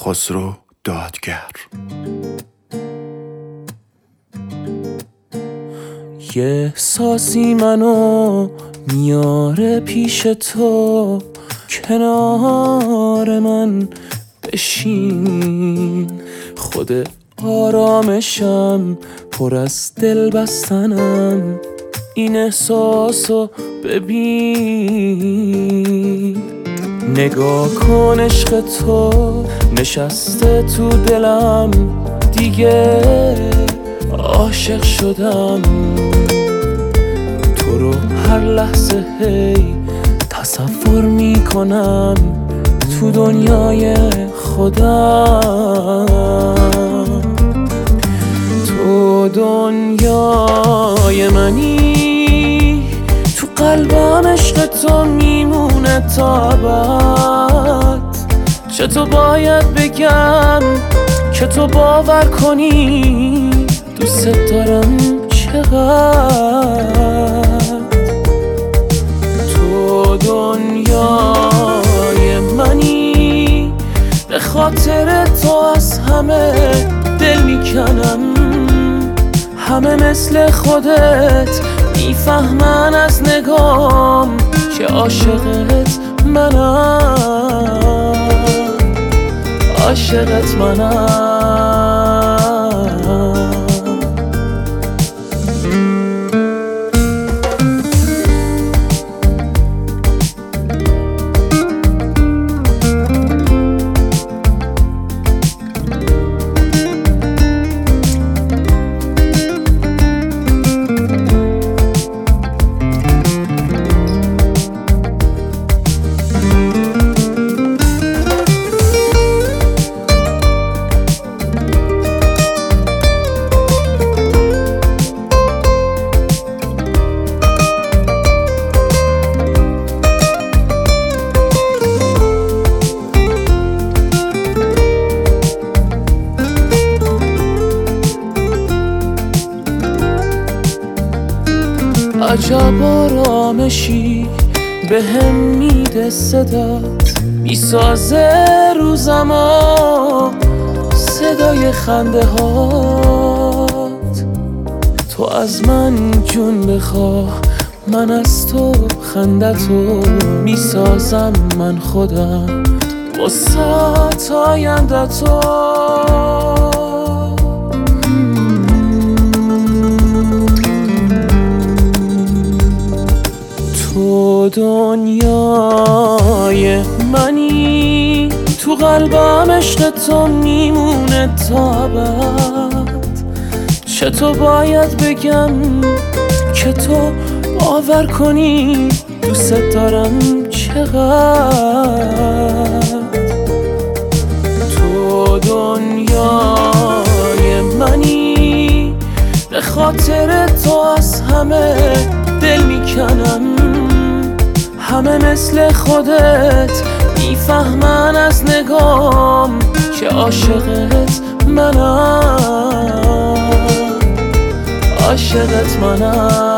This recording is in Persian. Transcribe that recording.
خسرو دادگر. یه احساسی منو میاره پیش تو، کنار من بشین. خود آرامشم پر از دل بستنم، این احساسو ببین. نگاه کن عشق تو نشسته تو دلم، دیگه عاشق شدم. تو رو هر لحظه هی تصور میکنم تو دنیای خودم. تو دنیای منی، تو قلبم عشق تو میمونه تا ابد. چطور باید بگم که تو باور کنی دوست دارم چقدر. تو دنیای منی، به خاطر تو از همه دل میکنم. همه مثل خودت میفهمن از نگام که عاشقت منم، عاشقت منم. عجب آرامشی به هم میده صدات، میسازه روزمو صدای خنده هات. تو از من جون بخواه، من از تو خندتو میسازم من خودم واسه آینده‌تو. تو دنیای منی، تو قلبم عشق تو میمونه تا ابد. چطور باید بگم که تو باور کنی دوست دارم چقدر. تو دنیای منی، به خاطر تو از همه دل میکنم. همه مثل خودت میفهمن از نگام که عاشقت منم، عاشقت منم.